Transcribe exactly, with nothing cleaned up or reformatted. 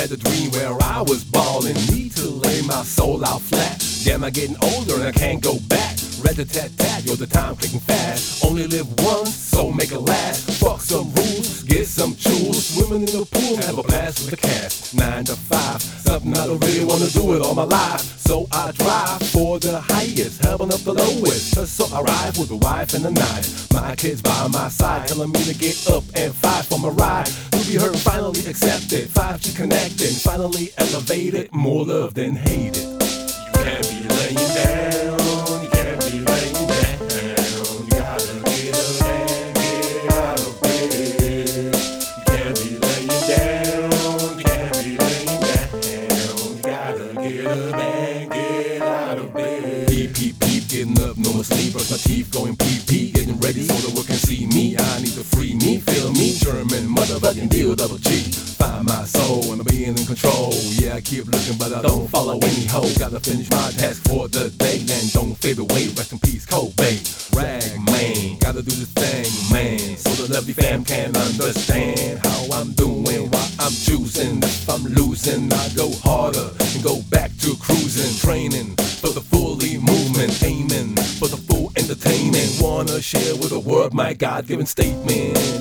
had a dream where I was ballin', need to lay my soul out flat. Damn, I'm getting older and I can't go back. Rat-a-tat-tat, yo, the time clicking fast. Only live once, so make it last. Fuck some rules, get some jewels. Swimming in the pool, have a blast with the cast. Nine to five, something I don't really wanna do it all my life. So I drive for the highest, helping up the lowest. So I ride with a wife and a knife. My kids by my side, telling me to get up and fight for my ride. To be heard, finally accepted. five G connected, finally elevated. More love than hated. You can't be laying down. You can't be laying down. You gotta get up and get out of bed. You can't be laying down. You can't be laying down. You gotta get up and get out of bed. Peep, peep, peep, getting up, no more sleep. Brush my teeth, going peep, peep, getting ready so the world can see me. I need to free me, feel me. German motherfucking deal, double G. Find my soul and I'm being in control. Yeah, I keep looking, but I don't follow any hoe. Gotta finish my task for the day and don't fade away. Rest in peace, Kobe. Rag man, gotta do this thing, man, so the lovely fam can understand how I'm doing, why I'm choosing. If I'm losing, I go harder and go back to cruising, training for the fully movement, aiming for the full entertainment. Wanna share with the world my God-given statement.